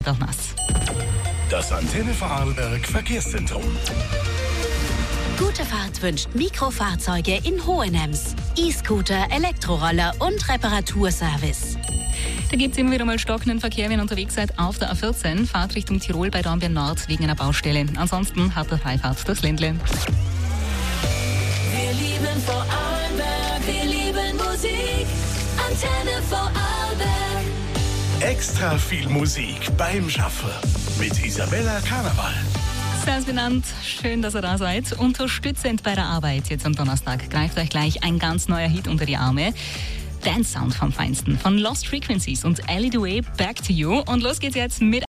auch nass. Das Antenne Vorarlberg Verkehrszentrum. Gute Fahrt wünscht Mikrofahrzeuge in Hohenems. E-Scooter, Elektroroller und Reparaturservice. Da gibt es immer wieder mal stockenden Verkehr, wenn ihr unterwegs seid auf der A14. Fahrt Richtung Tirol bei Dornbirn Nord wegen einer Baustelle. Ansonsten hat der Freifahrt durchs Ländle. Wir lieben Vorarlberg, wir lieben Musik. Antenne Vorarlberg. Extra viel Musik beim Schaffen mit Isabella Karneval. Sehr benannt. Schön, dass ihr da seid. Unterstützend bei der Arbeit jetzt am Donnerstag greift euch gleich ein ganz neuer Hit unter die Arme. Dance Sound vom Feinsten von Lost Frequencies und Ellie Dewey, Back to You. Und los geht's jetzt mit